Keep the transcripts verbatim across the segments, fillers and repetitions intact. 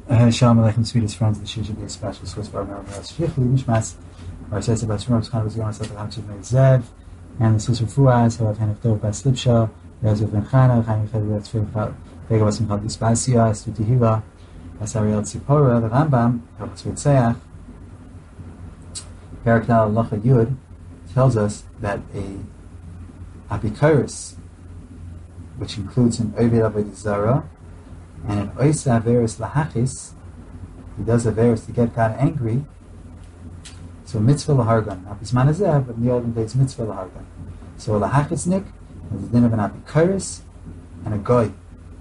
Uh, Shalom Aleichem, sweetest friends. This should be a special source for our Marav Shvichli Mishmas. Our says about Shmuel Khan was going to set the Hamchid Meir Zev, and the sister Fuaz, who have Hanif Dov Bas Lipsha, Rezav Ben Chana, Chaim Chedvet Tzvei Vega Basim Chal Dispasia, Stuti Hila, Asariel Tzipora, the Rambam, Helpus Vitzeach, Peraknal Lacha Yud tells us that a Apikoris, which includes an Ovid Avodah Zarah, and an Oisa Averis Lahachis, he does Averis to get God angry. So Mitzvah Lahargan. Now, Bisman Azev, but in the olden days, Mitzvah Lahargan. So a Lahachisnik has the din of an Apikoris and a Goy.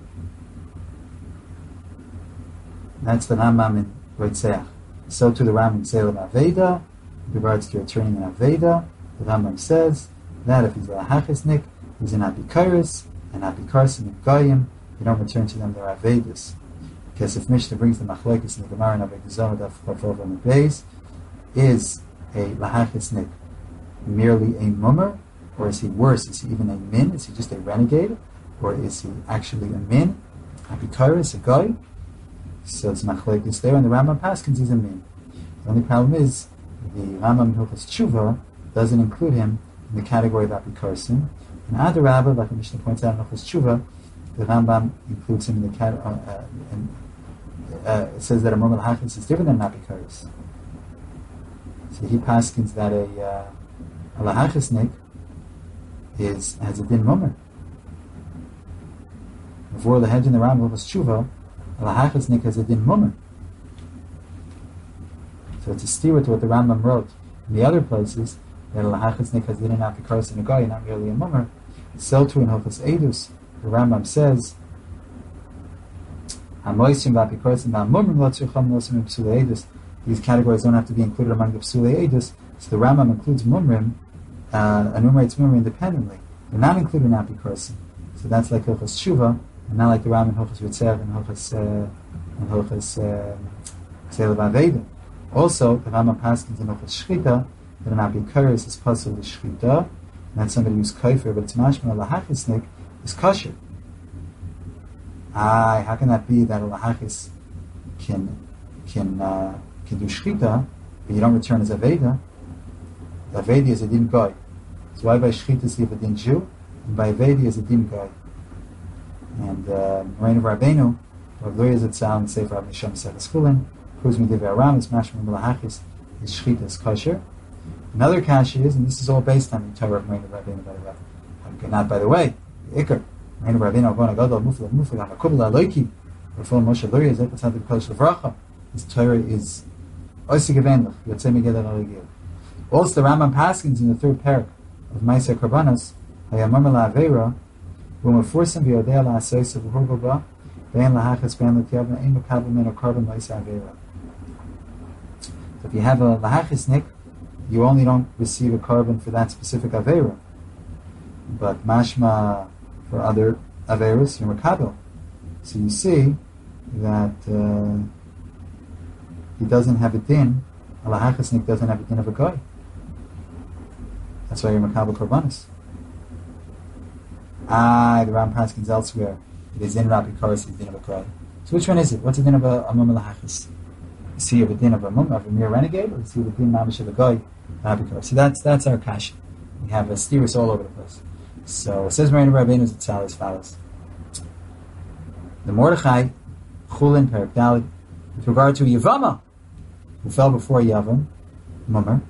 That's the Rambam in Roitzeach. So to the Rambam in Selim Aveda, with regards to returning an Aveda, the Rambam says that if he's a Lahachisnik, he's an Apikoris, an Apikoris and a Goyim, you don't return to them, they're Avedis. Because if Mishnah brings the Machlekes in the Gemara and Avodah Zarah, Daf Chafov on the base, is a Lahachisnik merely a mummer, or is he worse? Is he even a min? Is he just a renegade? Or is he actually a min? Apikoris, a guy? So it's Machlekes there, and the Rambam Paskins is a min. The only problem is, the Rambam Hilchos Tshuva doesn't include him in the category of Apikorisim. And Adarabba, like the Mishnah points out in Hilchos Tshuva, the Rambam includes him in the cat. Uh, uh, and, uh, it says that a mummer lahachis is different than an apikoris. So he paskins that a uh, a lahachisnik is has a din mummer. Before the hedge in the Rambam was tshuva, a lahachisnik has a din mummer. So it's a steer to what the Rambam wrote in the other places that a lahachisnik has a din in apikoris and a guy, not merely a mummer. So too in Hilchos Eidus, the Rambam says, these categories don't have to be included among the Psulei Edus, so the Rambam includes Mumrim, uh, enumerates Mumrim independently. They're not included in Apikosim. So that's like Hilchos Tshuva, and not like the Rambam in Hilchos Ritzev and Hilchos and Hilchos Tzelev Aveda. Also, the Rambam paskins in Hilchos Shchita that an Apikoris is possible to Shchita, and that's somebody who's kaifer, but it's mashma lahachisnik is kosher. Ah, how can that be that a lahachis can can uh, can do shchita, but you don't return as aveda? The avedi is a din goy. So why by shchita is he a din Jew, and by avedi is a din goy? And uh, Rein of Rabbeinu, Rav Lo Yizatzal and Sefer Rav Nisham Seches Chulin, proves me the Aram is mashma lahachis is shchita is kosher. Another kasha is, and this is all based on the Torah of Rein of Rabbeinu, by the way. Not by the way. Ikar, Rein of Rabbeinu, Avon Agadol, Mufla, Mufla, Hamakubla, Aloiki, Rafal Moshe Luria, Zekot Santik Kodesh Levracha. This Torah is Oisig Evendach, Yotzei Megillah Aligil. Also, the Rambam Paskins in the third parak of Ma'aser Karbanos, Hayamam La Aveira, V'Mefursim V'Yodei La Asoysa V'Hurgoba, Ve'en Lahachas Ben L'Tiyavna, Ein Mekabel Men Karban Ma'aser Aveira. So if you have a Lahachisnik, you only don't receive a carbon for that specific Aveira. But mashma for other averus, you're makabel. So you see that uh, he doesn't have a din. A lahachasnik doesn't have a din of a guy. That's why you're makabel korbanos. Ah, the Ram Paskins elsewhere. It is in Rabbi Koris, the din of a guy. So which one is it? What's the din of a, a mum lahachas? Is he of a din of a mum, of a mere renegade, or is he of a din mamish of a guy? Rabbi Koris. So that's that's our kasha. We have a steerus all over the place. So it says Rein of Rabbeinu Zatzal as follows. The Mordechai, Chulin, Perak Daled, with regard to Yavama, who fell before Yavam, Mummer,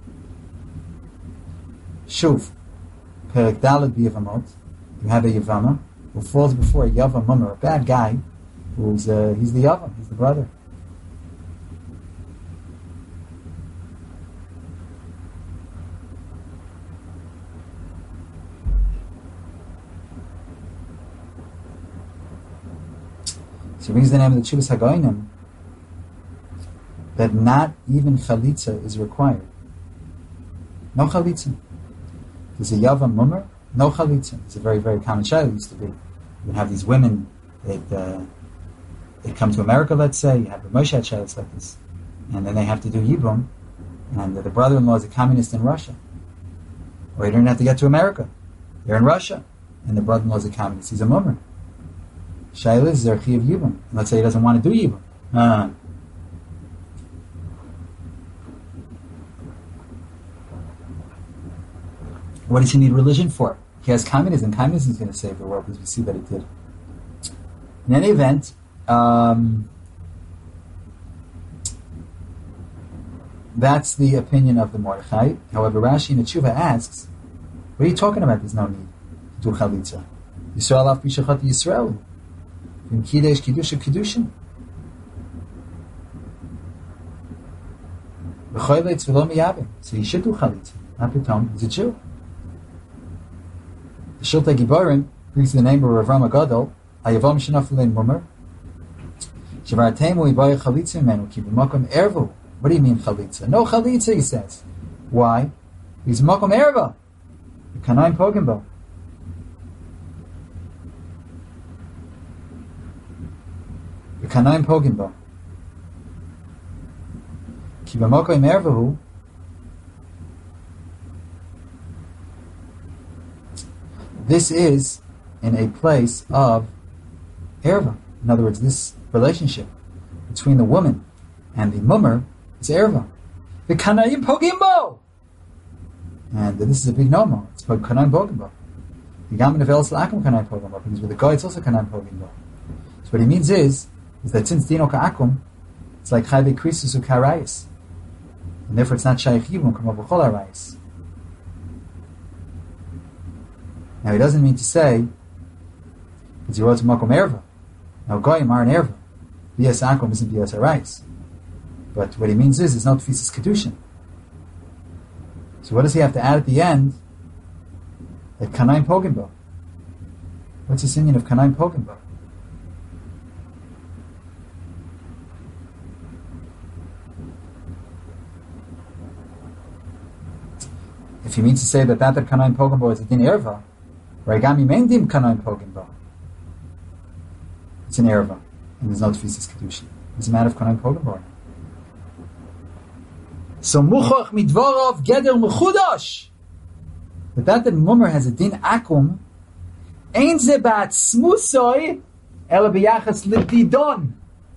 Shuv, Perak Daled B'Yavamot, you have a Yavama, who falls before a Yavam Mummer, a bad guy, who's, uh, he's the Yavam, he's the brother. So he brings the name of the Chuvas Hagoyim that not even Chalitza is required. No Chalitza. There's a Yavam Mummer, no Chalitza. It's a very, very common shayla used to be. You have these women, they uh, they come to America, let's say, you have the Moshe shaylas like this, and then they have to do Yibum, and the brother-in-law is a communist in Russia. Or you don't have to get to America. You're in Russia, and the brother-in-law is a communist. He's a Mummer. Shaila is there Chiyav Yibum. Let's say he doesn't want to do Yibum. Uh, what does he need religion for? He has communism. Communism is going to save the world, as we see that it did. In any event, um, that's the opinion of the Mordechai. However, Rashi in the Tshuva asks, what are you talking about? There's no need to do chalitza. Yisrael af b'shachat Yisrael. V'im kidesh kidusha kedushin. V'choyletz v'lo miyavim. So he should do chalitza. Not b'tom. He's a Jew. The Shiltei Giborim brings the name of Rav Rama Gadol. Hayavom shenaflein mummer. Shavartemu ibayah chalitza menu ki b'makom ervu. What do you mean chalitza? No chalitza, he says. Why? He's makom erva. Kanaim pogim bo. The Kanaim pogim bo. Ki b'makom ervahu. This is in a place of erva. In other words, this relationship between the woman and the mummer is erva. The Kanaim pogim bo. And this is a big no-mo. It's called Kanaim pogim bo. The Gamin of El Salakum Kanaim pogim bo. Because with the guy, it's also Kanaim pogim bo. So what he means is, is that since Dino Ka'akum, it's like Chayve Krisus U'Karayis. And therefore it's not Shaykh Yibum Kama B'chol Arayis. Now he doesn't mean to say, because he wrote to Makom Erva. Now Goyim are an Erva. B S Akum isn't B S Arayis. But what he means is, it's not Tfisis Kedushin. So what does he have to add at the end? That Kanaim pogim bo. What's his opinion of Kanaim pogim bo? If he means to say that that that Kanaim pogim bo is a din erva, Raigami mendim Kanaim pogim bo. It's an erva, and there's no Tfisis Kedushin. It's a matter of Kanaim pogim bo. So muchach midvorov geder mechudash. But that the mummer has a din akum, ein ze ba'atzmusoi ela b'yachas lididon.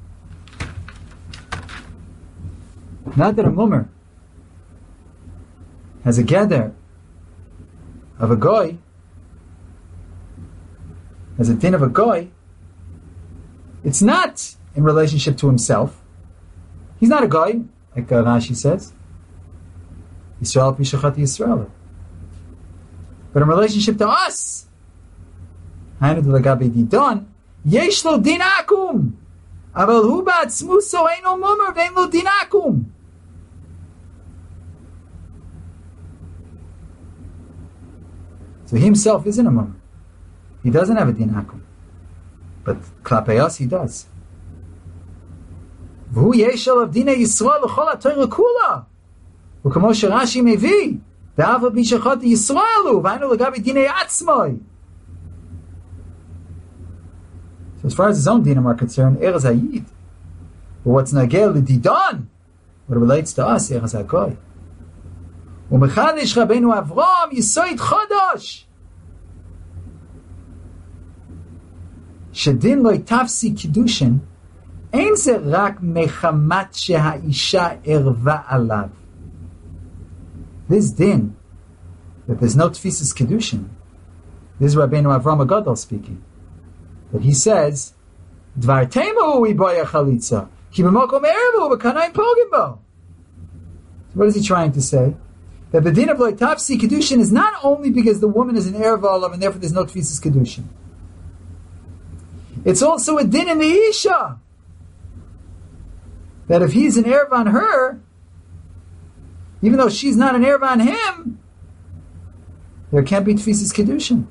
Not that a mummer has a geder of a goy, has a din of a goy. It's not in relationship to himself. He's not a goy, like Rashi says. Yisrael pishachat Yisrael. But in relationship to us, Hainu d'lagabi didon, yesh lo din akum. Aval hu ba'atzmuso eino mummer ve'en lo din akum. So he himself isn't a mummer. He doesn't have a din akum. But klapei us, he does. V'hu yesh alav dinei Yisrael l'chol ha'torah kula. וכמו שרש"י מביא, ואף על פי שחוטא ישראל הוא, והיינו לגבי דיני עצמוי. So as far as his own dinim are concerned, Erez Hayid. But what's nagel l'didon, what relates to us, Erez HaGoy. ומחדש רבנו אברהם יסוד חדש. שדין לא יתפסי קידושין, אין זה רק מחמת שהאישה ערבה עליו. This din, that there's no tfisis kedushin, this is Rabbeinu Avraham Agadol speaking. That he says, Dvar temu iboya chalitza, ki b'mokom erevu v'kanayim pogim bo. So what is he trying to say? That the din of lo tafsi kedushin is not only because the woman is an erev olav and therefore there's no tfisis kedushin. It's also a din in the isha. That if he's an erev on her, even though she's not an erev on him, there can't be tfisis kedushin.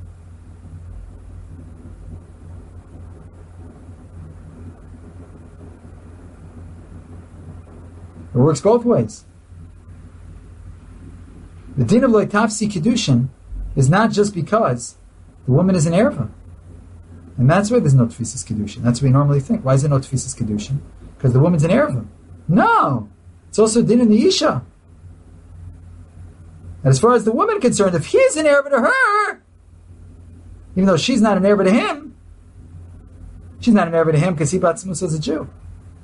It works both ways. The din of lo tafsi kedushin is not just because the woman is an erva, and that's why there's no tfisis kedushin. That's what we normally think. Why is there no tfisis kedushin? Because the woman's an erva. No, it's also a din in the isha. And as far as the woman concerned, if he's an erva to her, even though she's not an erva to him, she's not an erva to him because he batzmus as a Jew.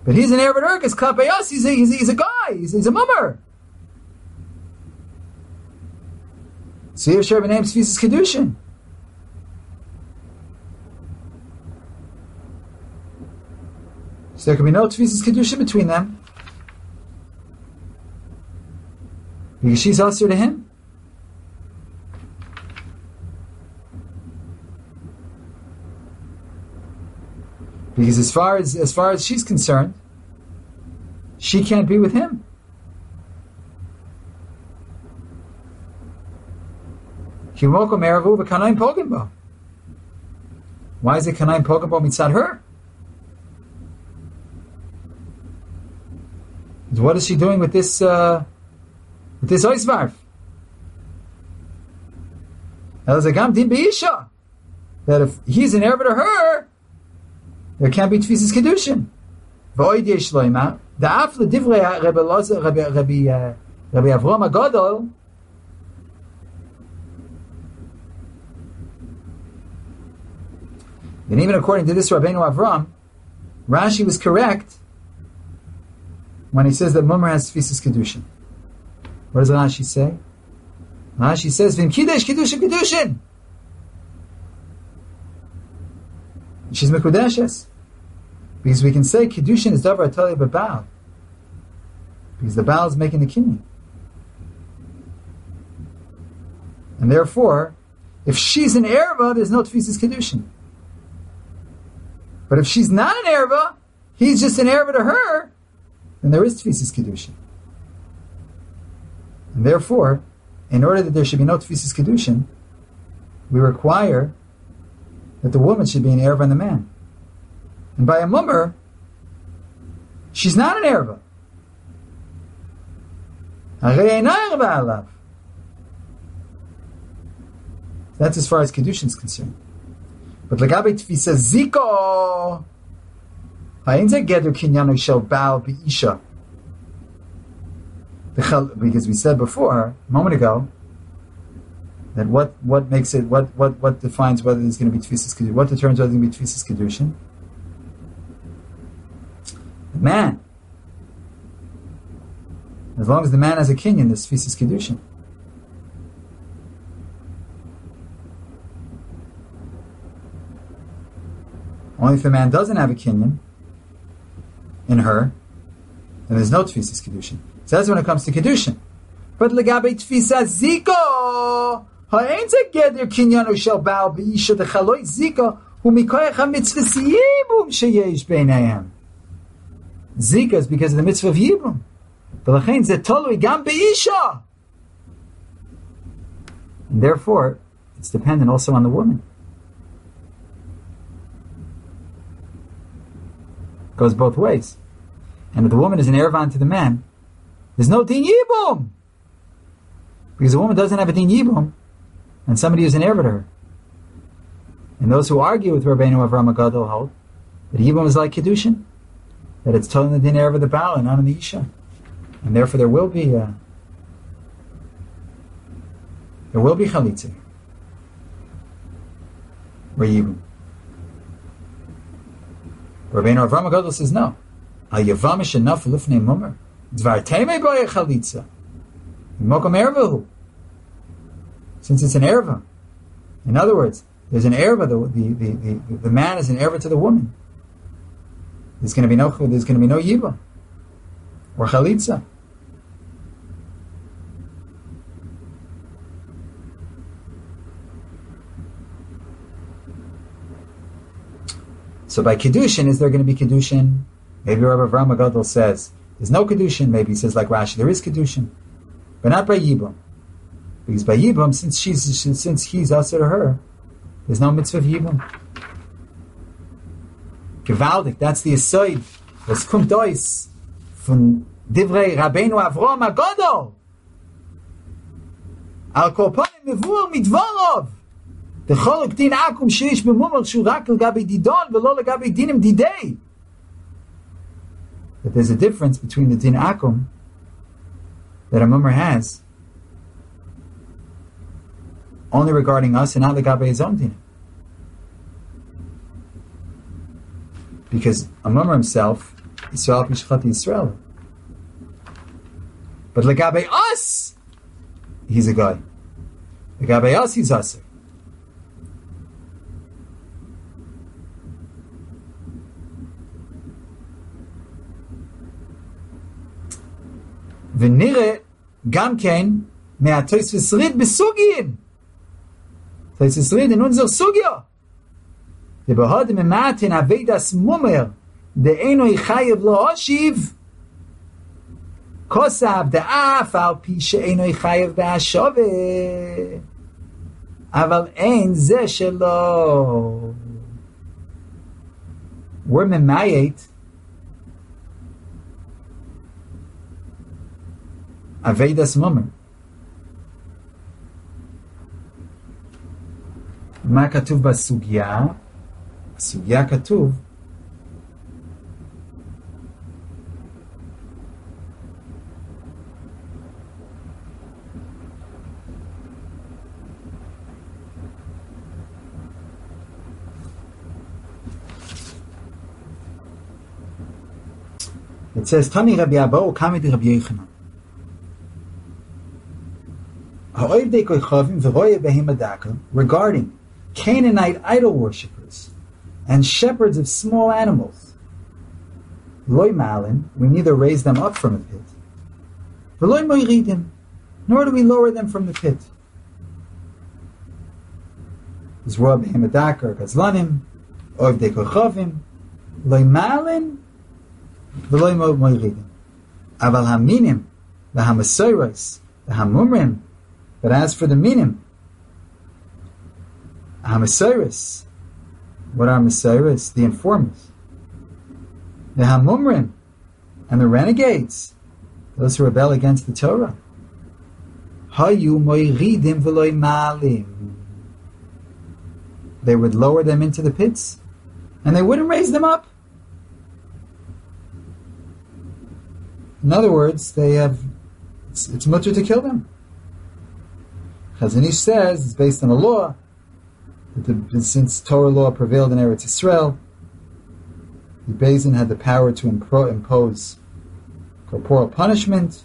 But he's an Erev her because Klapei us, he's a, he's, a, he's a guy, he's, he's a mummer. So here Sher b'nei Tfisas Kedushin. So there can be no Tfisas Kedushin between them. Because she's usher to him. Because as far as as far as she's concerned, she can't be with him. Why is it Kanaim Pogambo mitzad her? What is she doing with this uh, with this oisvarf? That if he's an Erev to her, there can't be Tfisas Kedushin. V'oid yesh loima da'af l'divrei Rabbi Elazar Rabbi Rabbi Avram HaGadol. And even according to this Rabbeinu Avram, Rashi was correct when he says that Mummer has Tfisas Kedushin. What does Rashi say? Rashi says, V'im Kiddush Kedushin Kedushin. She's Mekudeshes. Because we can say Kedushin is Davar Atali B'Baal. Because the Baal is making the kinyan. And therefore, if she's an Erva, there's no Tfisas Kedushin. But if she's not an Erva, he's just an Erva to her, then there is Tfisas Kedushin. And therefore, in order that there should be no Tfisas Kedushin, we require that the woman should be an Erva and the man. And by a mummer, she's not an Erva. That's as far as Kedushin is concerned. But Lagabe Tfisa Ziko, because we said before, a moment ago, that what, what makes it, what, what, what defines whether there's going to be Tfisas Kedushin, what determines whether there's going to be Tfisas Kedushin? The man. As long as the man has a kinyan, there's Tfisas Kedushin. Only if the man doesn't have a kinyan in her, then there's no Tfisas Kedushin. So that's when it comes to Kedushin. But Legabe Tfisas Ziko, ha'ein ze geder kinyanu shel baal b'isha dechaloi Ziko hu mikoyach ha-mitzvahs yibum sheyesh beinayim. Zika is because of the mitzvah of Yibum. V'lachein ze tolui gam b'isha. And therefore, it's dependent also on the woman. It goes both ways. And if the woman is an Ervan to the man, there's no din Yibum. Because the woman doesn't have a din Yibum, and somebody is an Erva to her. And those who argue with Rabbeinu Avram HaGadol hold that Yibum is like Kedushin, that it's telling the din Erva the Baal and not in the Isha. And therefore there will be uh, there will be Chalitza. Or Yibum. Rabbeinu Avram HaGadol says no. Al-Yavam is enough lifnei mummer. Dvar teimei boye Chalitza. Mokom Ervahu. Since it's an Erva. In other words, there's an Erva, the, the, the, the, the man is an Erva to the woman. There's going to be no there's going to be no Yiba or Chalitza. So by Kedushin, is there going to be Kedushin? Maybe Rabbi Avram HaGadol says there's no Kedushin. Maybe he says like Rashi, there is Kedushin. But not by Yibum. Because by Yibum, since she's since he's usher to her, there's no mitzvah of Yibum. Gewaldig, that's the aside. Was kommt aus von Divrei Rabbeinu Avram HaGadol. Al kol panim mevur midvarov. The cholok din akum sheish b'mumar shu rak l'gabi didon v'lo l'gabi dinim didei. That there's a difference between the din akum that a mummer has only regarding us and not l'gabi his own din. Because a mummer himself Yisrael Pishchat Yisrael. But legabe us, he's a guy. Legabe us, he's aser. ונראה גם כן מהתוספות ריד בסוגים. תוספות ריד in unser סוגיה. ובהוד ממתן אבידס מומר דאינו חייב להושיב כוסף דאף על פי שאינו חייב בהשווה. אבל אין זה שלו. We're ממייט Avedas Mummer. מה כתוב בסוגיה? בסוגיה כתוב It says Tani Rabbi Abba Kamid Rabbi Yochanan. Regarding Canaanite idol worshippers and shepherds of small animals. Loy malin, we neither raise them up from a pit, v'loy moiridim, nor do we lower them from the pit. Zroa behemadakar gazlanim, oivdei kochavim, loy malin, v'loy moiridim. Aval haminim, v'hamasoros, v'hamumrim. But as for the minim, Hamasiris, what are Masiris? The informers. The Hamumrim, and the renegades, those who rebel against the Torah. Hayu moiridim v'loy malim. They would lower them into the pits, and they wouldn't raise them up. In other words, they have, it's, it's mutter to kill them. Chazon Ish says it's based on a law that the, since Torah law prevailed in Eretz Yisrael, the Beis Din had the power to impro, impose corporal punishment.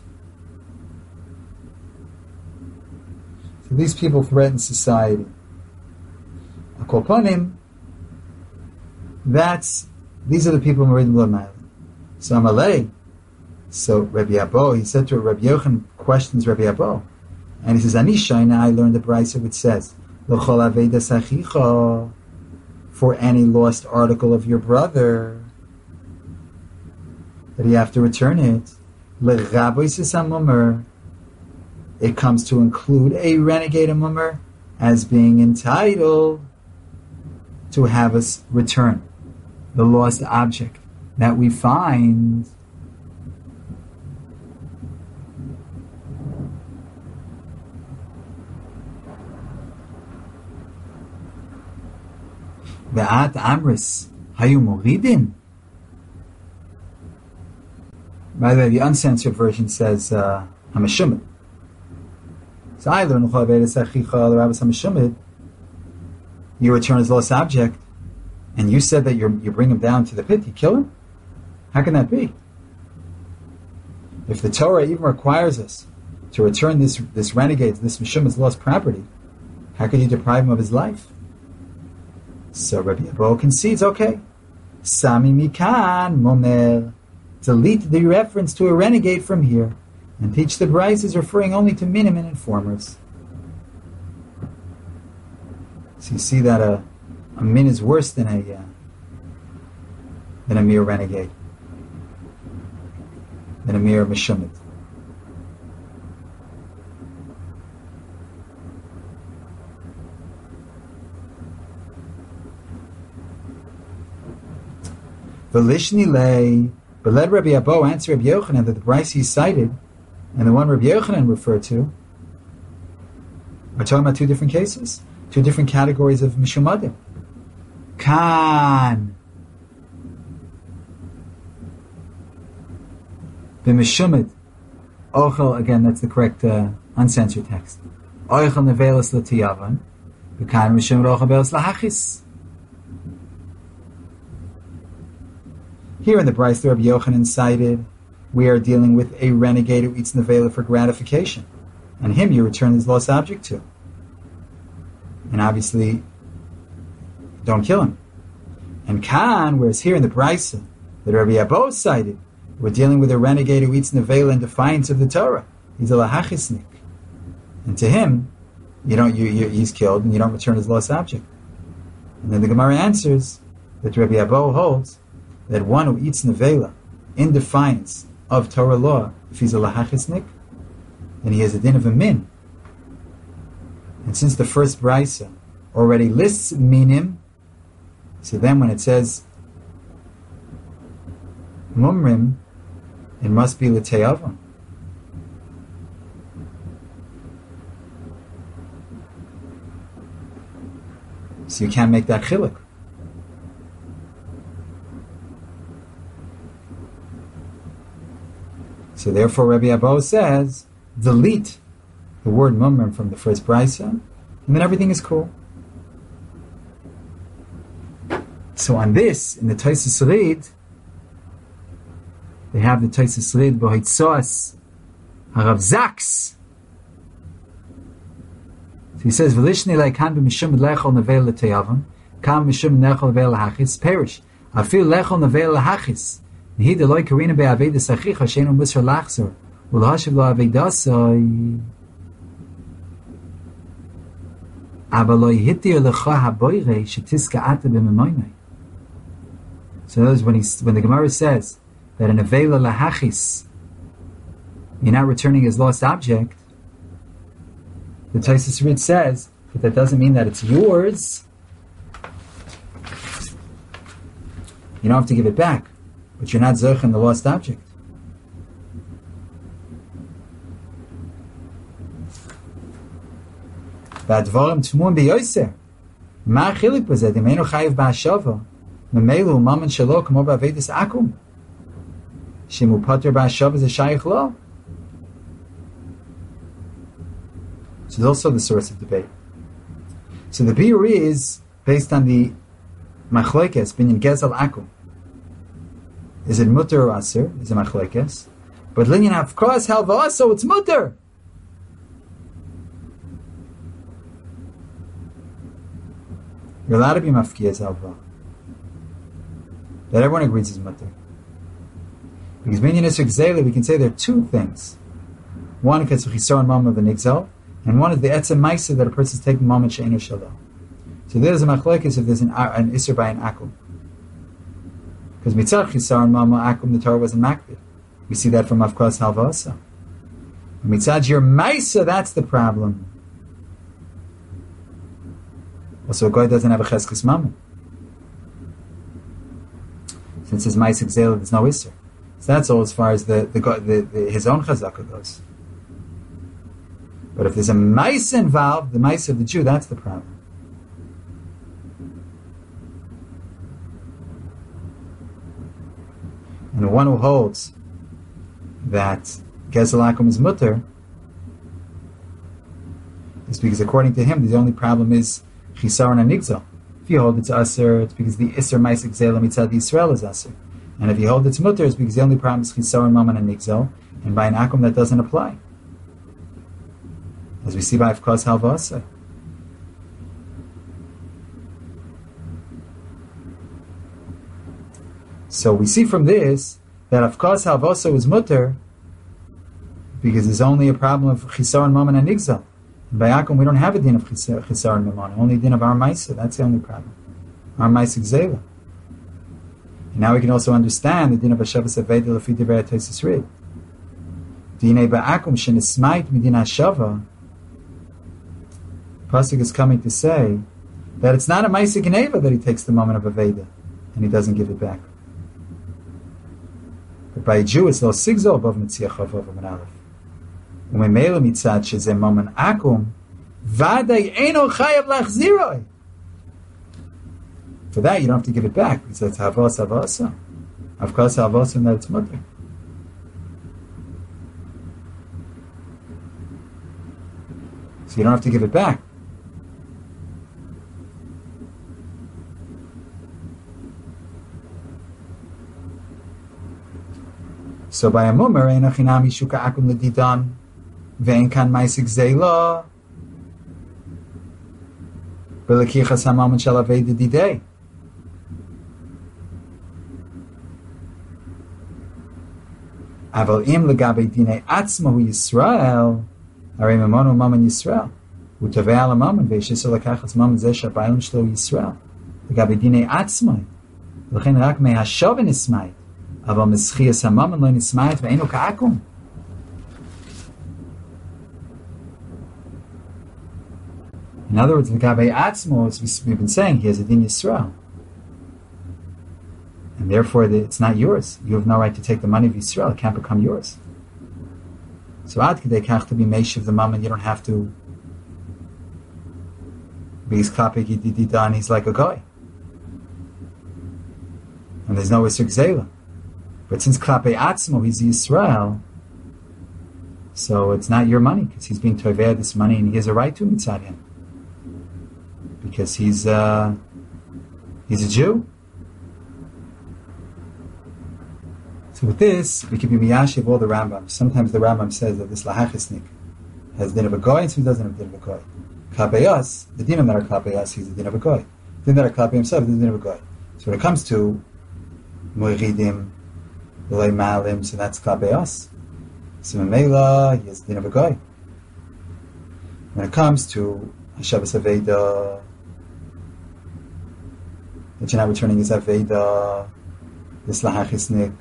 So these people threaten society. Akolponim, that's these are the people who are in Lamaila. So Amalei, so Rabbi Abba, he said to Rabbi Yochanan, questions Rabbi Abba. And he says, Ani Shaina, I learned the Brisa which says, L'chol avedas achicha, for any lost article of your brother, that you have to return it. L'rabois mummer, it comes to include a renegade mummer as being entitled to have us return the lost object that we find. Ve'at amris hayu moridin. By the way, the uncensored version says uh, hamashumid. So I learned you return his lost object, and you said that you you bring him down to the pit, you kill him? How can that be? If the Torah even requires us to return this this renegade, this Meshumid's lost property, how can you deprive him of his life? So Rabbi Abba concedes, okay. Sami mikan momer. Delete the reference to a renegade from here and teach the Bryce is referring only to minim and informers. So you see that a, a min is worse than a uh, than a mere renegade, than a mere meshumit. Velishni lay, but let Rabbi Abba answer Rabbi Yochanan that the Bryce he cited and the one Rabbi Yochanan referred to are talking about two different cases, two different categories of mishumadim. Kan the mishumad ochel, again that's the correct uh, uncensored text. Ochel nevelas latiyavan, the kan mishumad ochel belas lahachis. Here in the Bryce, the Rabbi Yochanan cited, we are dealing with a renegade who eats nevela for gratification. And him you return his lost object to. And obviously, don't kill him. And Khan, whereas here in the Bryce, that Rabbi Abba cited, we're dealing with a renegade who eats nevela in defiance of the Torah. He's a lahachisnik. And to him, you don't, you, you, he's killed and you don't return his lost object. And then the Gemara answers that Rabbi Abba holds that one who eats nevela in defiance of Torah law, if he's a lahachisnik, then he has a din of a min. And since the first brisa already lists minim, so then when it says mumrim, it must be l'te'avon. So you can't make that chiluk. So therefore Rabbi Abba says, delete the word mumrim from the first brisa, and then everything is cool. So on this, in the Taisus Rid, they have the Taisus Rid b'hoitzos harav zaks. So he says, "V'lishni leikan b'mishum lechol nevel l'teyavon, kam mishum lechol nevel l'hachis perish. Afil lechol nevel l'hachis. Nehi deloi karina be'avedas achicha sheinu musar lachzor u'lahashiv lo avedasai. Abaloi hitir lecha haboire shetiska ata b'memoinai." So that is when he, when the Gemara says that in avela lahachis you're not returning his lost object, the Taisus Rid says that that doesn't mean that it's yours. You don't have to give it back, but you're not zocheh the lost object. V'advarim tmuim b'yoser. Ma chilik b'zeh dimeinu chayiv ba'ashava. Memelu maman shelo kamo b'avedis akum. Shimu pater ba'ashava is a shayich lo. So it's also the source of debate. So the biur is based on the machlokes binyan gezel akum. Is it mutter or aser? Is it machlokes? But linyan hafkos halva, so it's mutter. You're allowed to be mafkiyas halva. That everyone agrees is mutter. Because binyan isur gzela, we can say there are two things. One is chisar and mama of the nigzal, and one is the etzem maisa that a person is taking moment she'enu shalom. So there's a machlekes if there's an, an isur by an akum. Because mitzad chisar and mama akum, the Torah wasn't makbid. We see that from Avkos halva also. Mitzad your maisa, that's the problem. Also, a guy doesn't have a cheskes mama. Since his maisa gzela, there's no isur. So that's all as far as the, the, the, the his own chazaka goes. But if there's a mice involved, the mice of the Jew, that's the problem. And the one who holds that Gezel Akum is mutter is because according to him, the only problem is Chisar and Nigzal. If you hold it's Aser, it's because the Isser Maisa Gzela Mitzad Yisrael is Aser. And if you hold it's mutter, it's because the only problem is Chisar and Maman and Nigzal. And by an Akum, that doesn't apply. As we see by Avkos halva. So we see from this that Avkos halva is mutter because there's only a problem of Chisar and Maman and Nigzal. And by Akum we don't have a din of Chisar and Maman, only a din of Ar Maisa. That's the only problem. Ar Maisa Gzela. And now we can also understand the din of Hashavas Aveda Lefi Divrei Taisus Rid. Dinei ba'akum shenismait midin hashava. Pasuk is coming to say that it's not a Maisa Geneva that he takes the moment of Aveda and he doesn't give it back. But by a Jew, it's lo sigzol above Mitziach Chavav Amen Aleph. Umemela mitzad shezeh moment akum, vaday eno chayav lachziroi. For that, you don't have to give it back because that's havas havasa. Of course, havasa and that it's mutter. So you don't have to give it back. So by a mummer, enochinami shuka akum ledidan, vein kan maisik zela, belekichas hamam and shalavei didei. Aval im legabe dine atzmahu Yisrael, are mamonu maman Yisrael, utave ala maman veishisa lekachas maman zesha bailam shlo Yisrael, legabe dine atzmai, lechen rak me hashaven ismai, aval mischias hamaman lo nismai ve'enu ka'akum. In other words, legabe atzmo, as we've been saying, he has a din Yisrael. And therefore, it's not yours. You have no right to take the money of Yisrael. It can't become yours. So, ad kedei kach to be meishiv the mammon, you don't have to be his klapik yididida, and he's like a guy. And there's no isur gzela. But since klape atzmo, he's Yisrael, so it's not your money, because he's being toveh this money, and he has a right to mitzad him. Because he's, uh, he's a Jew. So with this, we can be miyashiv all the Rambam. Sometimes the Rambam says that this lahachisnik has din of a goy, and some doesn't have din of a goy. Klapei, the dinim that are klapei, he's the din of a goy. The dinim that are klapei himself, he's the din of a goy. So when it comes to moiridim, l'lei malim, so that's klapei. So memela, he has the din of a goy. When it comes to Hashavas Aveda, that you're not returning his Aveda, this lahachisnik,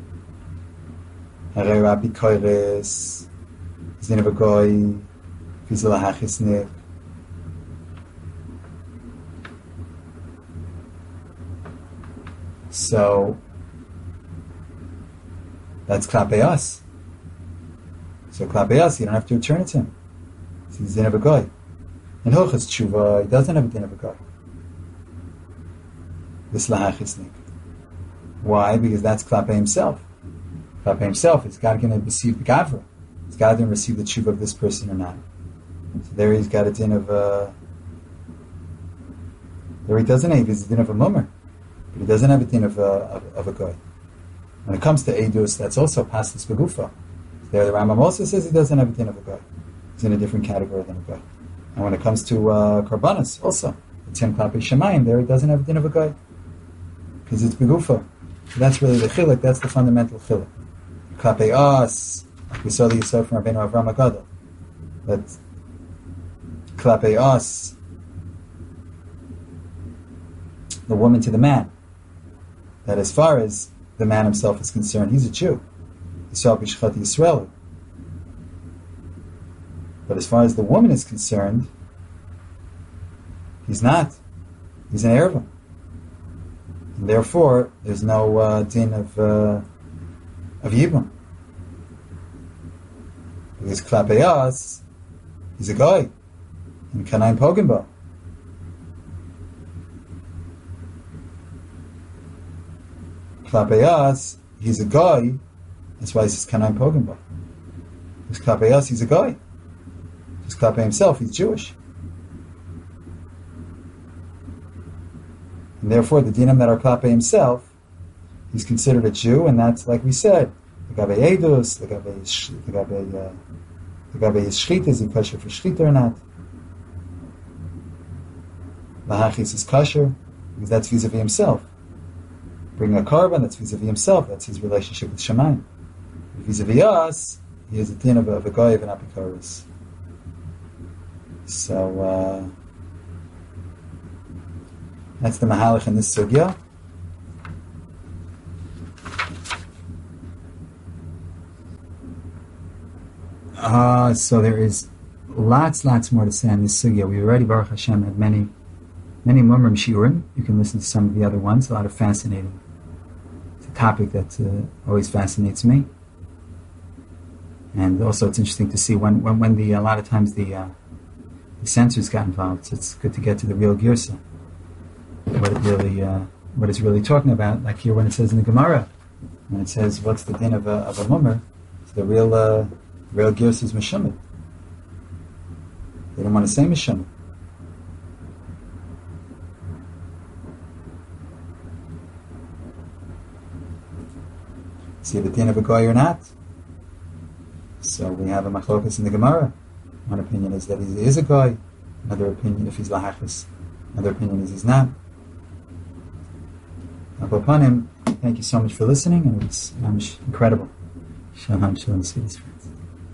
Hare Rabbi Koires, his din of a goy, he's a lahachisnik. So that's klapei. So klapei, you don't have to return it to him. So he's din of a goy. In Hilchos Tshuva, he doesn't have a din of a goy. This lahachisnik. Why? Because that's klapei himself. Klapei himself, is God going to receive the gavra? Is God going to receive the tshuva of this person or not? So there he's got a din of a... There he doesn't have, he's a din of a mummer. But he doesn't have a din of a, of, of a goy. When it comes to Eidus, that's also pastis begufa. There the Rambam also says he doesn't have a din of a goy. He's in a different category than a goy. And when it comes to uh, Karbanos, also, it's in klapei shemayim, there he doesn't have a din of a goy. Because it's begufa. So that's really the chiluk, that's the fundamental chiluk. Klapei us, like we saw the Yisod from Rabbeinu Avram Agadol, that klapei us, the woman to the man, that as far as the man himself is concerned, he's a Jew. Yisrael b'shchat Yisrael. But as far as the woman is concerned, he's not. He's an erva. And therefore, there's no uh, din of uh, of yibum. Because klapei us, he's a guy. And kanayim pogim bo. Klapei us, he's a guy. That's why he says kanayim pogim bo. Because klapei us, he's a guy. Because klapei himself, he's Jewish. And therefore, the dinim that are klapei himself, he's considered a Jew, and that's, like we said, legabe edus, legabe legabe legabe his shchita, is he kosher for shchita or not? Lahachis is kosher, because that's vis-a-vis himself. Bringing a carbon, that's vis-a-vis himself, that's his relationship with Shamayim. Vis-a-vis us, he has a din of, of a goy of an apikoros. So, uh, that's the mahalach in this sugya. Uh, so there is lots, lots more to say on this sugya. We've already, Baruch Hashem, had many, many mumrim shiurim. You can listen to some of the other ones. A lot of fascinating. It's a topic that uh, always fascinates me. And also, it's interesting to see when, when, when the a lot of times the uh, the censors got involved. So it's good to get to the real girsa. What it really, uh, what it's really talking about. Like here, when it says in the Gemara, when it says, "What's the din of a of a mummer?" It's the real, uh, real girsa is mishumah. They don't want to say mishumah. he the din of a goy or not? So we have a machlokas in the Gemara. One opinion is that he is a goy. Another opinion, if he's lahachis. Another opinion is he's not. Upon him, thank you so much for listening, and it's um, incredible. Shalom, shalom, sweetest friend.